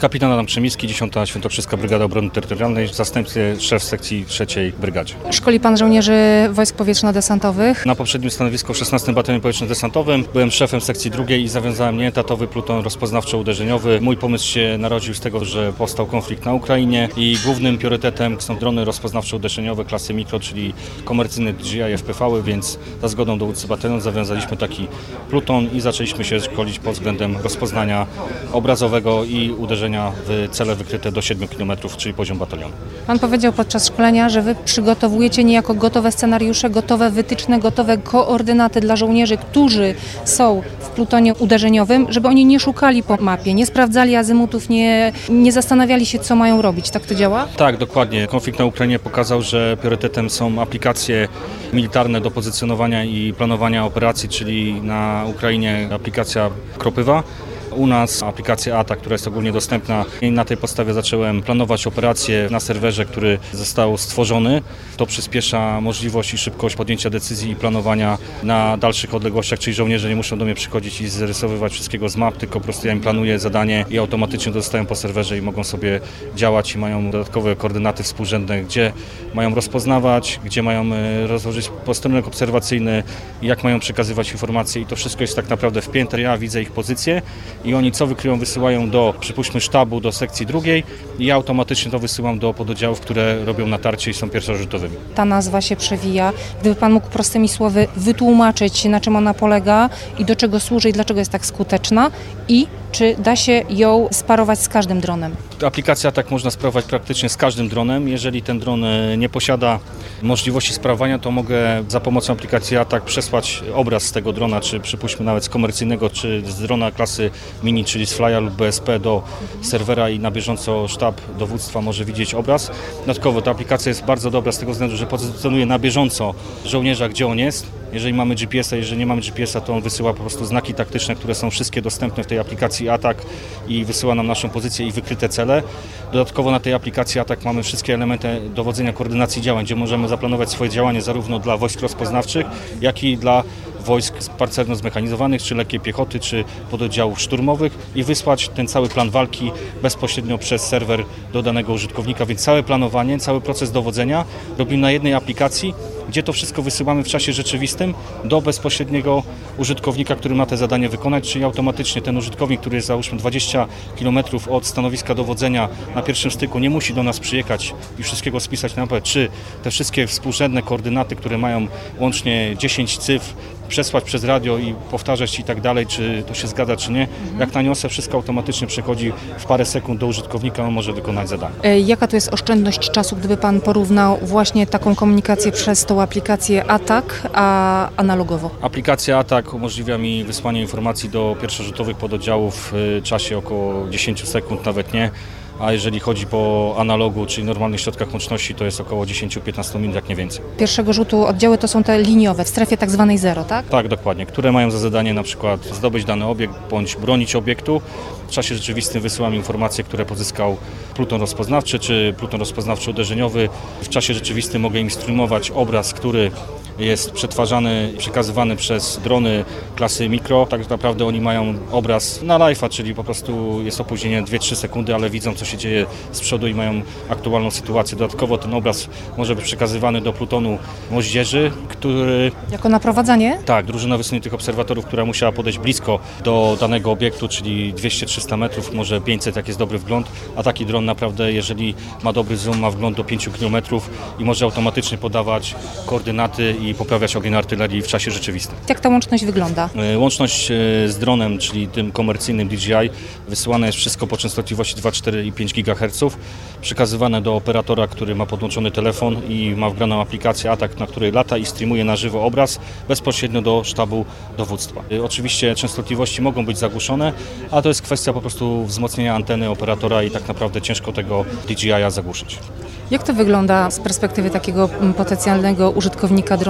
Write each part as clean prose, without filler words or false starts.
Kapitan Adam Krzemiński, 10. Świętokrzyska Brygada Obrony Terytorialnej, w zastępstwie szef sekcji 3. Brygadzie. Szkoli pan żołnierzy Wojsk Powietrzno-Desantowych. Na poprzednim stanowisku w 16. Batalionie Powietrzno-Desantowym byłem szefem sekcji 2. i zawiązałem nieetatowy pluton rozpoznawczo-uderzeniowy. Mój pomysł się narodził z tego, że powstał konflikt na Ukrainie i głównym priorytetem są drony rozpoznawczo-uderzeniowe klasy mikro, czyli komercyjne DJI FPV, więc za zgodą dowódcy batalionu zawiązaliśmy taki pluton i zaczęliśmy się szkolić pod względem rozpoznania obrazowego i uderzenia w cele wykryte do 7 km, czyli poziom batalionu. Pan powiedział podczas szkolenia, że wy przygotowujecie niejako gotowe scenariusze, gotowe wytyczne, gotowe koordynaty dla żołnierzy, którzy są w plutonie uderzeniowym, żeby oni nie szukali po mapie, nie sprawdzali azymutów, nie zastanawiali się, co mają robić. Tak to działa? Tak, dokładnie. Konflikt na Ukrainie pokazał, że priorytetem są aplikacje militarne do pozycjonowania i planowania operacji, czyli na Ukrainie aplikacja Kropywa. U nas aplikacja ATAK, która jest ogólnie dostępna i na tej podstawie zacząłem planować operacje na serwerze, który został stworzony. To przyspiesza możliwość i szybkość podjęcia decyzji i planowania na dalszych odległościach, czyli żołnierze nie muszą do mnie przychodzić i zarysowywać wszystkiego z map, tylko po prostu ja im planuję zadanie i automatycznie dostają po serwerze i mogą sobie działać i mają dodatkowe koordynaty współrzędne, gdzie mają rozpoznawać, gdzie mają rozłożyć posterunek obserwacyjny, jak mają przekazywać informacje i to wszystko jest tak naprawdę wpięte. Ja widzę ich pozycję i oni co wykryją, wysyłają do, przypuśćmy, sztabu, do sekcji 2 i ja automatycznie to wysyłam do pododdziałów, które robią natarcie i są pierwszorzutowymi. Ta nazwa się przewija. Gdyby pan mógł prostymi słowy wytłumaczyć, na czym ona polega i do czego służy i dlaczego jest tak skuteczna i czy da się ją sparować z każdym dronem? Aplikacja tak można sprawować praktycznie z każdym dronem. Jeżeli ten dron nie posiada możliwości sprawowania, to mogę za pomocą aplikacji ATAK przesłać obraz z tego drona, czy przypuśćmy nawet z komercyjnego, czy z drona klasy mini, czyli z Flya lub BSP do serwera i na bieżąco sztab dowództwa może widzieć obraz. Dodatkowo ta aplikacja jest bardzo dobra z tego względu, że pozycjonuje na bieżąco żołnierza, gdzie on jest. Jeżeli mamy GPS-a, jeżeli nie mamy GPS-a, to on wysyła po prostu znaki taktyczne, które są wszystkie dostępne w tej aplikacji ATAK i wysyła nam naszą pozycję i wykryte cele. Dodatkowo na tej aplikacji ATAK mamy wszystkie elementy dowodzenia koordynacji działań, gdzie możemy zaplanować swoje działanie zarówno dla wojsk rozpoznawczych, jak i dla wojsk pancerno zmechanizowanych, czy lekkiej piechoty, czy pododdziałów szturmowych i wysłać ten cały plan walki bezpośrednio przez serwer do danego użytkownika, więc całe planowanie, cały proces dowodzenia robimy na jednej aplikacji, gdzie to wszystko wysyłamy w czasie rzeczywistym do bezpośredniego użytkownika, który ma te zadanie wykonać, czyli automatycznie ten użytkownik, który jest załóżmy 20 km od stanowiska dowodzenia na pierwszym styku, nie musi do nas przyjechać i wszystkiego spisać na mapę, czy te wszystkie współrzędne koordynaty, które mają łącznie 10 cyfr, przesłać przez radio i powtarzać i tak dalej, czy to się zgadza, czy nie. Jak naniosę, wszystko automatycznie przechodzi w parę sekund do użytkownika, on może wykonać zadanie. Jaka to jest oszczędność czasu, gdyby pan porównał właśnie taką komunikację przez tą aplikację ATAK, a analogowo? Aplikacja ATAK umożliwia mi wysłanie informacji do pierwszorzutowych pododdziałów w czasie około 10 sekund, nawet nie. A jeżeli chodzi po analogu, czyli normalnych środkach łączności, to jest około 10-15 minut, jak nie więcej. Pierwszego rzutu oddziały to są te liniowe, w strefie tak zwanej zero, tak? Tak, dokładnie, które mają za zadanie na przykład zdobyć dany obiekt bądź bronić obiektu. W czasie rzeczywistym wysyłam informacje, które pozyskał pluton rozpoznawczy czy pluton rozpoznawczy-uderzeniowy. W czasie rzeczywistym mogę im streamować obraz, który jest przetwarzany i przekazywany przez drony klasy mikro. Tak naprawdę oni mają obraz na live'a, czyli po prostu jest opóźnienie 2-3 sekundy, ale widzą, co się dzieje z przodu i mają aktualną sytuację. Dodatkowo ten obraz może być przekazywany do plutonu moździerzy, który... Jako naprowadzanie? Tak, drużyna wysłanie tych obserwatorów, która musiała podejść blisko do danego obiektu, czyli 200-300 metrów, może 500, jak jest dobry wgląd, a taki dron naprawdę, jeżeli ma dobry zoom, ma wgląd do 5 km i może automatycznie podawać koordynaty i poprawiać ogień artylerii w czasie rzeczywistym. Jak ta łączność wygląda? Łączność z dronem, czyli tym komercyjnym DJI, wysyłane jest wszystko po częstotliwości 2, 4 i 5 GHz, przekazywane do operatora, który ma podłączony telefon i ma wgraną aplikację ATAK, na której lata i streamuje na żywo obraz bezpośrednio do sztabu dowództwa. Oczywiście częstotliwości mogą być zagłuszone, a to jest kwestia po prostu wzmocnienia anteny operatora i tak naprawdę ciężko tego DJI-a zagłuszyć. Jak to wygląda z perspektywy takiego potencjalnego użytkownika drona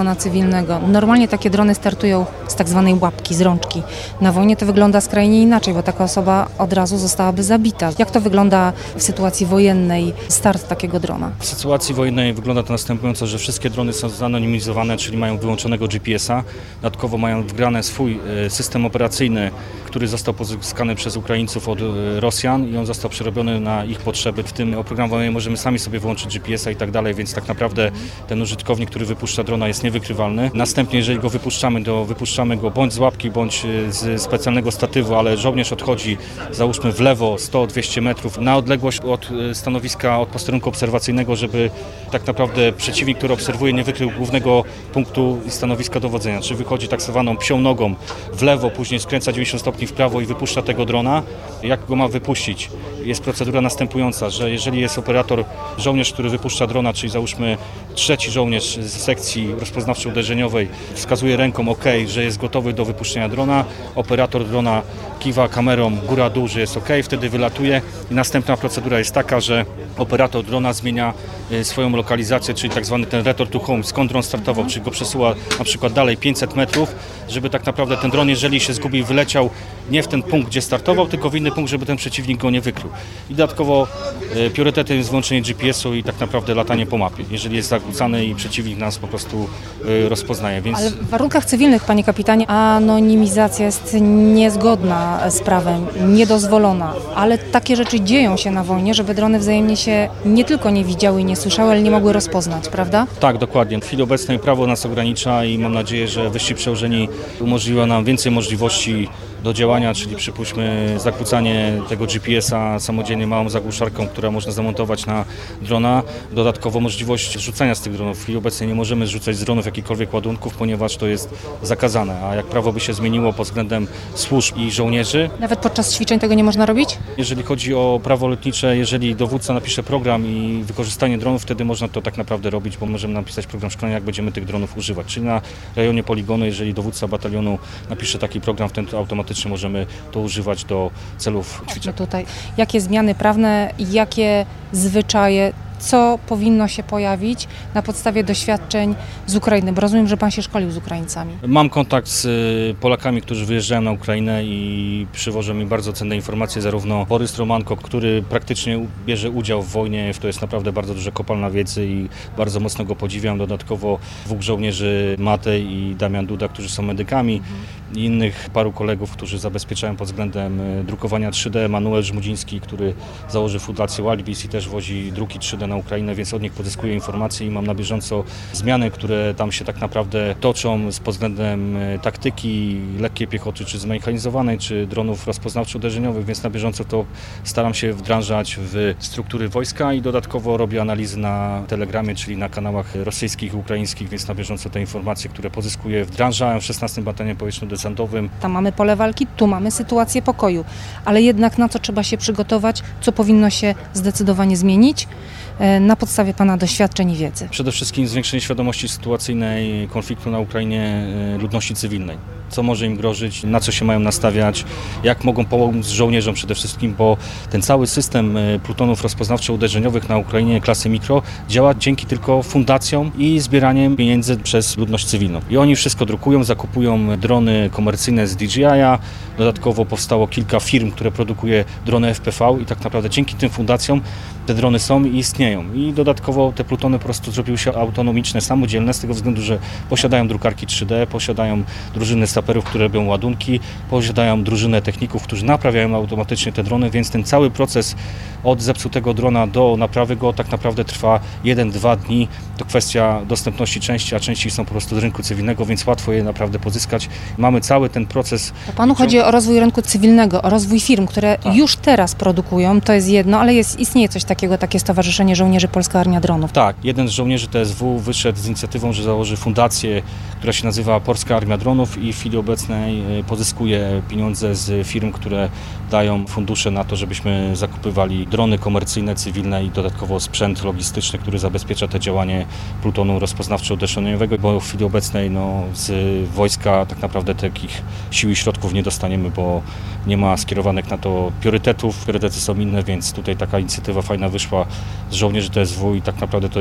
drona cywilnego. Normalnie takie drony startują z tak zwanej łapki, z rączki. Na wojnie to wygląda skrajnie inaczej, bo taka osoba od razu zostałaby zabita. Jak to wygląda w sytuacji wojennej, start takiego drona? W sytuacji wojennej wygląda to następująco, że wszystkie drony są zanonimizowane, czyli mają wyłączonego GPS-a. Dodatkowo mają wgrane swój system operacyjny, który został pozyskany przez Ukraińców od Rosjan i on został przerobiony na ich potrzeby. W tym oprogramowaniu możemy sami sobie wyłączyć GPS-a i tak dalej, więc tak naprawdę ten użytkownik, który wypuszcza drona, jest niewykrywalny. Następnie, jeżeli go wypuszczamy, to wypuszczamy go bądź z łapki, bądź z specjalnego statywu, ale żołnierz odchodzi, załóżmy w lewo 100-200 metrów na odległość od stanowiska, od posterunku obserwacyjnego, żeby tak naprawdę przeciwnik, który obserwuje, nie wykrył głównego punktu i stanowiska dowodzenia. Czy wychodzi tak zwaną psią nogą w lewo, później skręca 90 stopni w prawo i wypuszcza tego drona. Jak go ma wypuścić? Jest procedura następująca, że jeżeli jest operator, żołnierz, który wypuszcza drona, czyli załóżmy trzeci żołnierz z sekcji rozpoznawczo-uderzeniowej, wskazuje ręką OK, że jest gotowy do wypuszczenia drona, operator drona kiwa kamerą góra-dół, że jest OK, wtedy wylatuje i następna procedura jest taka, że operator drona zmienia swoją lokalizację, czyli tak zwany ten return to home, skąd dron startował, czyli go przesuwa na przykład dalej 500 metrów, żeby tak naprawdę ten dron, jeżeli się zgubi, wyleciał nie w ten punkt, gdzie startował, tylko w inny punkt, żeby ten przeciwnik go nie wykrył. I dodatkowo priorytetem jest włączenie GPS-u i tak naprawdę latanie po mapie, jeżeli jest zakłócany i przeciwnik nas po prostu rozpoznaje. Więc... Ale w warunkach cywilnych, panie kapitanie, anonimizacja jest niezgodna z prawem, niedozwolona, ale takie rzeczy dzieją się na wojnie, żeby drony wzajemnie się nie tylko nie widziały i nie słyszały, ale nie mogły rozpoznać, prawda? Tak, dokładnie. W chwili obecnej prawo nas ogranicza i mam nadzieję, że wyścig przełożeni umożliwia nam więcej możliwości do działania, czyli przypuśćmy zakłócanie tego GPS-a samodzielnie małą zagłuszarką, która można zamontować na drona. Dodatkowo możliwość zrzucania z tych dronów. W chwili obecnej nie możemy zrzucać z dronów jakichkolwiek ładunków, ponieważ to jest zakazane. A jak prawo by się zmieniło pod względem służb i żołnierzy. Nawet podczas ćwiczeń tego nie można robić? Jeżeli chodzi o prawo lotnicze, jeżeli dowódca napisze program i wykorzystanie dronów, wtedy można to tak naprawdę robić, bo możemy napisać program szkolenia, jak będziemy tych dronów używać. Czyli na rejonie poligonu, jeżeli dowódca batalionu napisze taki program, wtedy automatycznie możemy to używać do celów ćwiczeń. Tutaj. Jakie zmiany prawne, jakie zwyczaje, co powinno się pojawić na podstawie doświadczeń z Ukrainy? Bo rozumiem, że pan się szkolił z Ukraińcami. Mam kontakt z Polakami, którzy wyjeżdżają na Ukrainę i przywożą mi bardzo cenne informacje, zarówno Borys Romanko, który praktycznie bierze udział w wojnie, to jest naprawdę bardzo duża kopalna wiedzy i bardzo mocno go podziwiam. Dodatkowo dwóch żołnierzy, Matej i Damian Duda, którzy są medykami i innych paru kolegów, którzy zabezpieczają pod względem drukowania 3D. Manuel Żmudziński, który założył Fundację Wildbeast i też wozi druki 3D na Ukrainę, więc od nich pozyskuję informacje i mam na bieżąco zmiany, które tam się tak naprawdę toczą pod względem taktyki lekkiej piechoty, czy zmechanizowanej, czy dronów rozpoznawczo-uderzeniowych, więc na bieżąco to staram się wdrażać w struktury wojska i dodatkowo robię analizy na Telegramie, czyli na kanałach rosyjskich i ukraińskich, więc na bieżąco te informacje, które pozyskuję, wdrażałem w 16 Batalionie Powietrzno-Desantowym. Tam mamy pole walki, tu mamy sytuację pokoju, ale jednak na co trzeba się przygotować, co powinno się zdecydowanie zmienić na podstawie pana doświadczeń i wiedzy? Przede wszystkim zwiększenie świadomości sytuacyjnej konfliktu na Ukrainie ludności cywilnej. Co może im grozić, na co się mają nastawiać, jak mogą pomóc żołnierzom przede wszystkim, bo ten cały system plutonów rozpoznawczo-uderzeniowych na Ukrainie klasy mikro działa dzięki tylko fundacjom i zbieraniem pieniędzy przez ludność cywilną. I oni wszystko drukują, zakupują drony komercyjne z DJI-a, dodatkowo powstało kilka firm, które produkuje drony FPV i tak naprawdę dzięki tym fundacjom te drony są i istnieją. I dodatkowo te plutony po prostu zrobiły się autonomiczne, samodzielne z tego względu, że posiadają drukarki 3D, posiadają drużyny saperów, które robią ładunki, posiadają drużynę techników, którzy naprawiają automatycznie te drony, więc ten cały proces od zepsutego drona do naprawy go tak naprawdę trwa 1-2 dni. To kwestia dostępności części, a części są po prostu z rynku cywilnego, więc łatwo je naprawdę pozyskać. Mamy cały ten proces. To panu chodzi o rozwój rynku cywilnego, o rozwój firm, które już teraz produkują, to jest jedno, ale istnieje coś takiego, takie Stowarzyszenie Żołnierzy Polska Armia Dronów. Tak, jeden z żołnierzy TSW wyszedł z inicjatywą, że założy fundację, która się nazywa Polska Armia Dronów i w chwili obecnej pozyskuje pieniądze z firm, które dają fundusze na to, żebyśmy zakupywali drony komercyjne, cywilne i dodatkowo sprzęt logistyczny, który zabezpiecza te działanie plutonu rozpoznawczo-uderzeniowego, bo w chwili obecnej z wojska tak naprawdę takich sił i środków nie dostaniemy, bo nie ma skierowanych na to priorytetów. Priorytety są inne, więc tutaj taka inicjatywa fajna wyszła z żołnierzy TSW i tak naprawdę to jest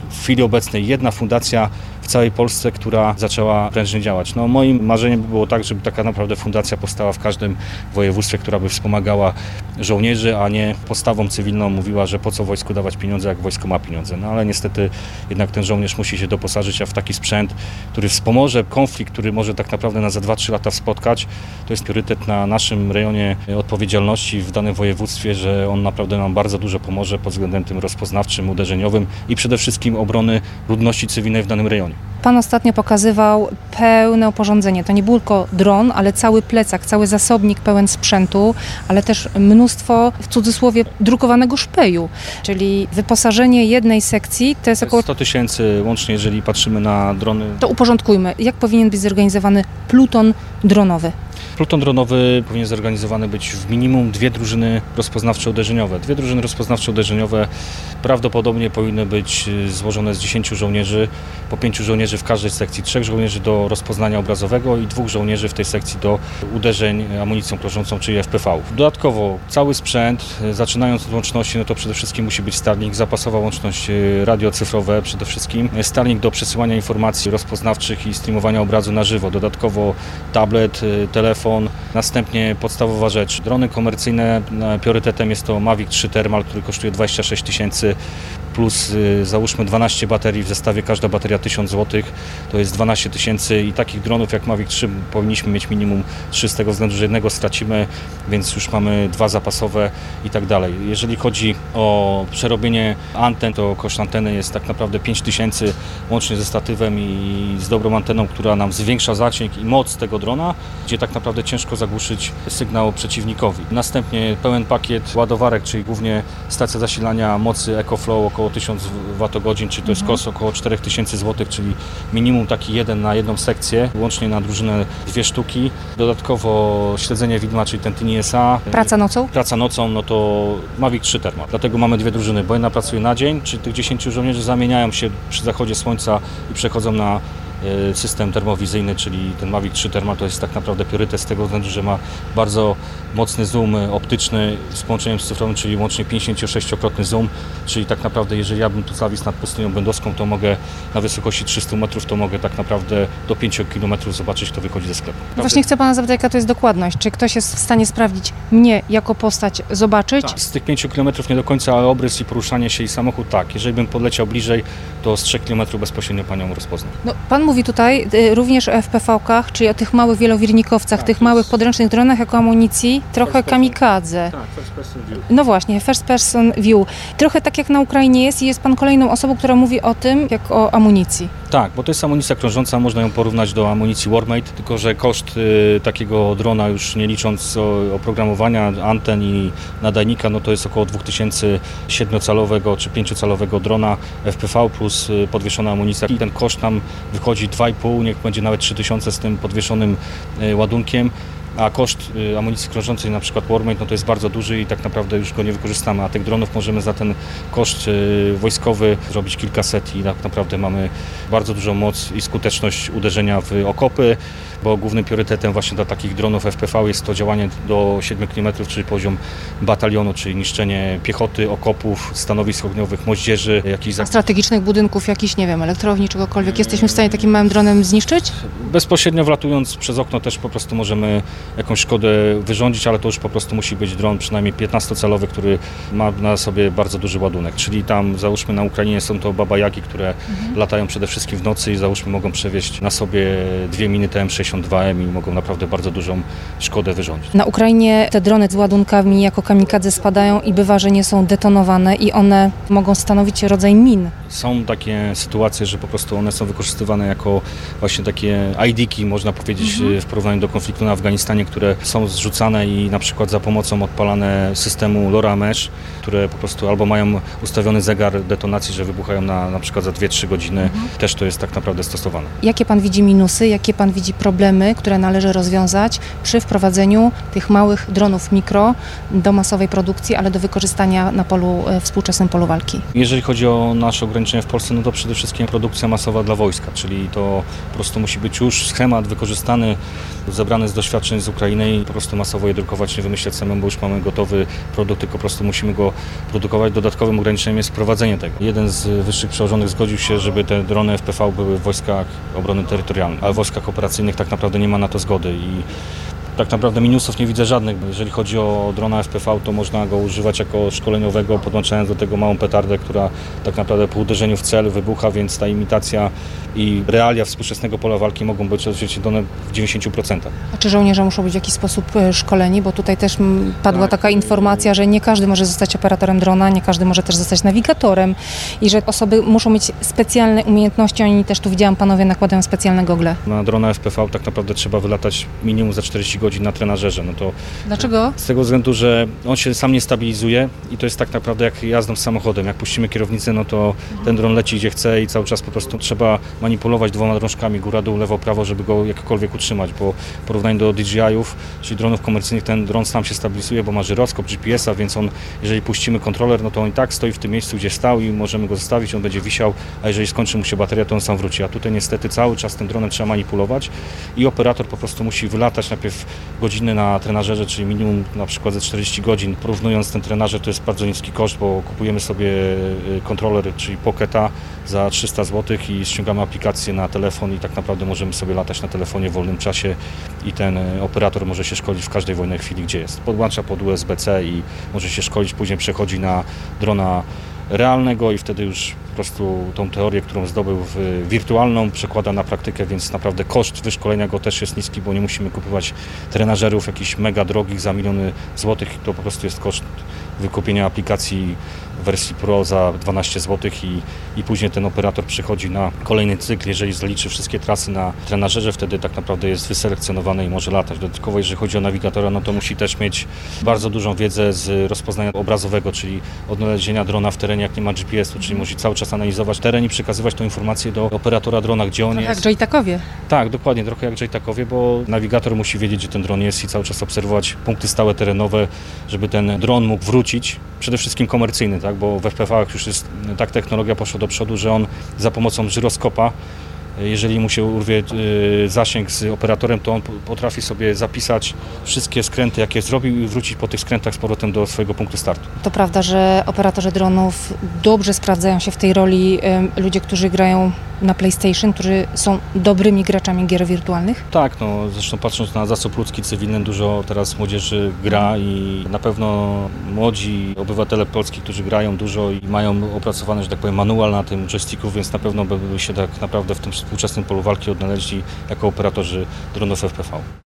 w chwili obecnej jedna fundacja w całej Polsce, która zaczęła prężnie działać. No, moim marzeniem by było tak, żeby taka naprawdę fundacja powstała w każdym województwie, która by wspomagała żołnierzy, a nie postawą cywilną mówiła, że po co wojsku dawać pieniądze, jak wojsko ma pieniądze. No ale niestety jednak ten żołnierz musi się doposażyć, a w taki sprzęt, który wspomoże konflikt, który może tak naprawdę nas za 2-3 lata spotkać, to jest priorytet na naszym rejonie odpowiedzialności w danym województwie, że on naprawdę nam bardzo dużo pomoże pod względem tym rozpoznawczym, uderzeniowym i przede wszystkim obrony ludności cywilnej w danym rejonie. Pan ostatnio pokazywał pełne oporządzenie. To nie był tylko dron, ale cały plecak, cały zasobnik pełen sprzętu, ale też mnóstwo, w cudzysłowie, drukowanego szpeju. Czyli wyposażenie jednej sekcji to jest około... 100 000 łącznie, jeżeli patrzymy na drony. To uporządkujmy. Jak powinien być zorganizowany pluton dronowy? Pluton dronowy powinien zorganizowany być w minimum 2 drużyny rozpoznawczo-uderzeniowe. 2 drużyny rozpoznawczo-uderzeniowe prawdopodobnie powinny być złożone z 10 żołnierzy, po 5 żołnierzy w każdej sekcji, 3 żołnierzy do rozpoznania obrazowego i 2 żołnierzy w tej sekcji do uderzeń amunicją krążącą, czyli FPV. Dodatkowo cały sprzęt, zaczynając od łączności, no to przede wszystkim musi być Starlink, zapasowa łączność radiocyfrowe przede wszystkim, Starlink do przesyłania informacji rozpoznawczych i streamowania obrazu na żywo, dodatkowo tablet, telefon, następnie podstawowa rzecz, drony komercyjne, priorytetem jest to Mavic 3 Thermal, który kosztuje 26 000 plus załóżmy 12 baterii w zestawie, każda bateria 1000 zł, to jest 12 000 i takich dronów jak Mavic 3 powinniśmy mieć minimum 3 z tego względu, że jednego stracimy, więc już mamy 2 zapasowe i tak dalej. Jeżeli chodzi o przerobienie anten, to koszt anteny jest tak naprawdę 5000 łącznie ze statywem i z dobrą anteną, która nam zwiększa zasięg i moc tego drona, gdzie tak naprawdę ciężko zagłuszyć sygnał przeciwnikowi. Następnie pełen pakiet ładowarek, czyli głównie stacja zasilania mocy EcoFlow około 1000 Wh, czyli to jest koszt około 4000 zł, czyli minimum taki jeden na jedną sekcję, łącznie na drużynę 2 sztuki. Dodatkowo śledzenie widma, czyli ten TINI-SA. Praca nocą? Praca nocą, no to Mavic 3 Thermal. Dlatego mamy 2 drużyny, bo jedna pracuje na dzień, czyli tych 10 żołnierzy zamieniają się przy zachodzie słońca i przechodzą na system termowizyjny, czyli ten Mavic 3 Thermal to jest tak naprawdę priorytet z tego względu, że ma bardzo mocny zoom optyczny z połączeniem z cyfrowym, czyli łącznie 56-krotny zoom, czyli tak naprawdę jeżeli ja bym tu zawisł nad pustynią będowską, to mogę na wysokości 300 metrów, to mogę tak naprawdę do 5 km zobaczyć, kto wychodzi ze sklepu. Właśnie chcę Pana zapytać, jaka to jest dokładność. Czy ktoś jest w stanie sprawdzić mnie jako postać, zobaczyć? Tak. Z tych 5 km nie do końca, ale obrys i poruszanie się i samochód tak. Jeżeli bym podleciał bliżej, to z 3 km bezpośrednio Panią rozpoznam. No, Pan mówi tutaj również o FPV-kach, czyli o tych małych wielowirnikowcach, tych małych podręcznych dronach jako amunicji, trochę kamikadze. Tak, first person view. No właśnie, first person view. Trochę tak jak na Ukrainie jest i jest Pan kolejną osobą, która mówi o tym, jak o amunicji. Tak, bo to jest amunicja krążąca, można ją porównać do amunicji Warmate, tylko że koszt takiego drona, już nie licząc oprogramowania, anten i nadajnika, no to jest około 2000 7-calowego czy 5-calowego drona FPV plus podwieszona amunicja i ten koszt nam wychodzi 2,5, niech będzie nawet 3000 z tym podwieszonym ładunkiem. A koszt amunicji krążącej, na przykład Warmate, no to jest bardzo duży i tak naprawdę już go nie wykorzystamy, a tych dronów możemy za ten koszt wojskowy zrobić kilkaset i tak naprawdę mamy bardzo dużą moc i skuteczność uderzenia w okopy, bo głównym priorytetem właśnie dla takich dronów FPV jest to działanie do 7 km, czyli poziom batalionu, czyli niszczenie piechoty, okopów, stanowisk ogniowych, moździerzy, jakichś... A strategicznych budynków, jakichś, nie wiem, elektrowni, czegokolwiek, jesteśmy w stanie takim małym dronem zniszczyć? Bezpośrednio wlatując przez okno też po prostu możemy jakąś szkodę wyrządzić, ale to już po prostu musi być dron przynajmniej 15-calowy, który ma na sobie bardzo duży ładunek. Czyli tam załóżmy na Ukrainie są to Baba Jagi, które latają przede wszystkim w nocy i załóżmy mogą przewieźć na sobie 2 miny TM62M i mogą naprawdę bardzo dużą szkodę wyrządzić. Na Ukrainie te drony z ładunkami jako kamikadze spadają i bywa, że nie są detonowane i one mogą stanowić rodzaj min. Są takie sytuacje, że po prostu one są wykorzystywane jako właśnie takie ID-ki, można powiedzieć, w porównaniu do konfliktu na Afganistanie, które są zrzucane i na przykład za pomocą odpalane systemu LoRa Mesh, które po prostu albo mają ustawiony zegar detonacji, że wybuchają na przykład za 2-3 godziny. Też to jest tak naprawdę stosowane. Jakie Pan widzi minusy, jakie Pan widzi problemy, które należy rozwiązać przy wprowadzeniu tych małych dronów mikro do masowej produkcji, ale do wykorzystania na współczesnym polu walki? Jeżeli chodzi o nasz ograniczenia w Polsce, no to przede wszystkim produkcja masowa dla wojska, czyli to po prostu musi być już schemat wykorzystany, zebrany z doświadczeń z Ukrainy i po prostu masowo je drukować, nie wymyślać samemu, bo już mamy gotowy produkt, tylko po prostu musimy go produkować. Dodatkowym ograniczeniem jest wprowadzenie tego. Jeden z wyższych przełożonych zgodził się, żeby te drony FPV były w wojskach obrony terytorialnej, ale w wojskach operacyjnych tak naprawdę nie ma na to zgody i tak naprawdę minusów nie widzę żadnych. Jeżeli chodzi o drona FPV, to można go używać jako szkoleniowego, podłączając do tego małą petardę, która tak naprawdę po uderzeniu w cel wybucha, więc ta imitacja i realia współczesnego pola walki mogą być odzwierciedlone w 90%. A czy żołnierze muszą być w jakiś sposób szkoleni? Bo tutaj też padła taka informacja, że nie każdy może zostać operatorem drona, nie każdy może też zostać nawigatorem i że osoby muszą mieć specjalne umiejętności. Oni też tu widziałam, panowie nakładają specjalne gogle. Na drona FPV tak naprawdę trzeba wylatać minimum za 40 godzin na trenażerze. No to Dlaczego? z tego względu, że on się sam nie stabilizuje i to jest tak naprawdę jak jazdą z samochodem. Jak puścimy kierownicę, no to ten dron leci gdzie chce i cały czas po prostu trzeba manipulować dwoma drążkami góra, dół, lewo, prawo, żeby go jakkolwiek utrzymać, bo w porównaniu do DJI-ów, czyli dronów komercyjnych, ten dron sam się stabilizuje, bo ma żyroskop, GPS-a, więc on, jeżeli puścimy kontroler, no to on i tak stoi w tym miejscu, gdzie stał i możemy go zostawić, on będzie wisiał, a jeżeli skończy mu się bateria, to on sam wróci. A tutaj niestety cały czas tym dronem trzeba manipulować i operator po prostu musi wylatać najpierw godziny na trenażerze, czyli minimum na przykład ze 40 godzin. Porównując ten trenażer, to jest bardzo niski koszt, bo kupujemy sobie kontroler, czyli Pocketa za 300 zł i ściągamy aplikację na telefon i tak naprawdę możemy sobie latać na telefonie w wolnym czasie i ten operator może się szkolić w każdej wolnej chwili, gdzie jest. Podłącza pod USB-C i może się szkolić, później przechodzi na drona realnego i wtedy już po prostu tą teorię, którą zdobył wirtualną, przekłada na praktykę, więc naprawdę koszt wyszkolenia go też jest niski, bo nie musimy kupować trenażerów jakichś mega drogich za miliony złotych, to po prostu jest koszt wykupienia aplikacji w wersji Pro za 12 zł i później ten operator przechodzi na kolejny cykl, jeżeli zaliczy wszystkie trasy na trenażerze, wtedy tak naprawdę jest wyselekcjonowany i może latać. Dodatkowo jeżeli chodzi o nawigatora, no to musi też mieć bardzo dużą wiedzę z rozpoznania obrazowego, czyli odnalezienia drona w terenie, jak nie ma GPS-u, czyli musi cały czas analizować teren i przekazywać tą informację do operatora drona, gdzie on Trochę jest. jak JTAG-owie. Tak, dokładnie, trochę jak JTAG-owie, bo nawigator musi wiedzieć, gdzie ten dron jest i cały czas obserwować punkty stałe terenowe, żeby ten dron mógł wrócić, przede wszystkim komercyjny, tak, bo w FPV-ach już jest tak technologia poszła do przodu, że on za pomocą żyroskopa, jeżeli mu się urwie zasięg z operatorem, to on potrafi sobie zapisać wszystkie skręty, jakie zrobił i wrócić po tych skrętach z powrotem do swojego punktu startu. To prawda, że operatorzy dronów dobrze sprawdzają się w tej roli ludzie, którzy grają na PlayStation, którzy są dobrymi graczami gier wirtualnych? Tak, no zresztą patrząc na zasób ludzki cywilny, dużo teraz młodzieży gra i na pewno młodzi obywatele polski, którzy grają dużo i mają opracowany, że tak powiem, manual na tym joysticku, więc na pewno by się tak naprawdę w tym współczesnym polu walki odnaleźli jako operatorzy dronów FPV.